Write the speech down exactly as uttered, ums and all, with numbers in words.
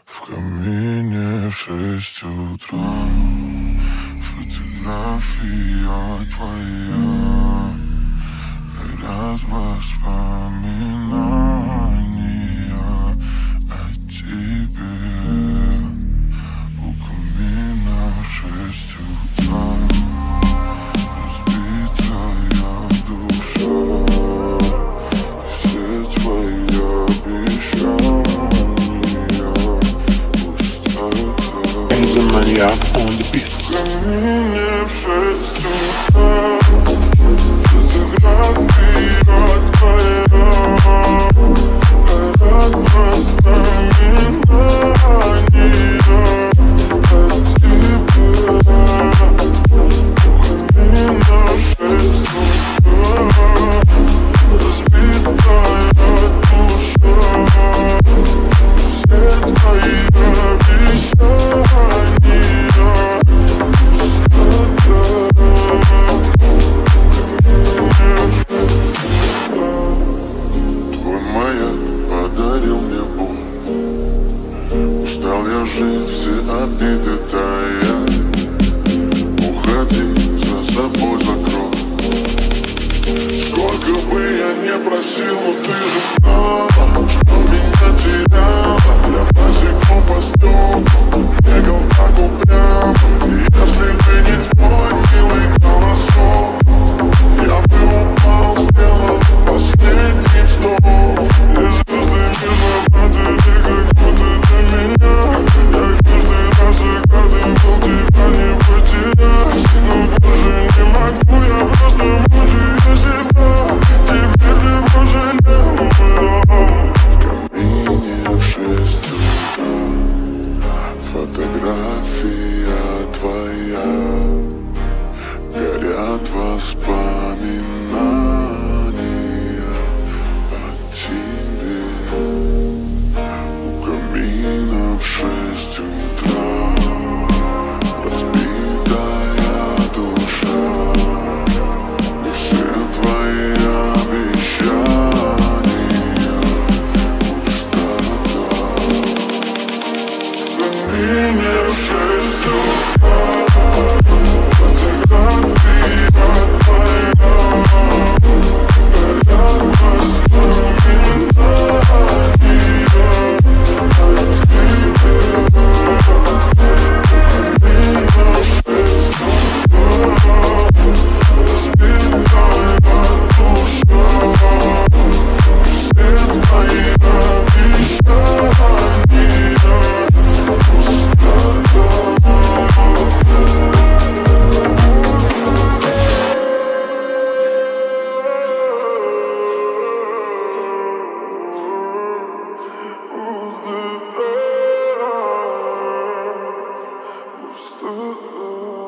В камине в шесть утра. Фотография твоя. Горят воспоминания о тебе. У камина в шесть утра. Разбитая душа. И все твои обещания. Пустота. Энзоманьяк on the beat. В камине в шесть утра. Фотография твоя. Горят воспоминания о тебе. У камина в шесть утра. Разбитая душа. Все твои обещания. Твой маяк подарил мне боль. Устал я жить, все обиды тая. Уходи, за собой закрой. Сколько бы я не просил, но ты же знала, что меня теряла. Я босиком по стеклу бегал так упрямо. И если бы не твой милый голосок, я бы упал, сделал последний вздох. И звезды между падали, как будто для меня. Я каждый раз загадывал тебя не потерять. Но больше не могу, я просто мучаю себя. Теперь ты пожалел меня. В камине в шесть утра. Фотография твоя. Горят воспоминания о тебе. У камина в шесть утра. Разбитая душа. И все твои обещания. Пустота. В камине в шесть утра. Фотография твоя. Горят воспоминания о тебе. Камина в шесть утра. Разбитая душа. Все твои обещания. Пустота. Пустота.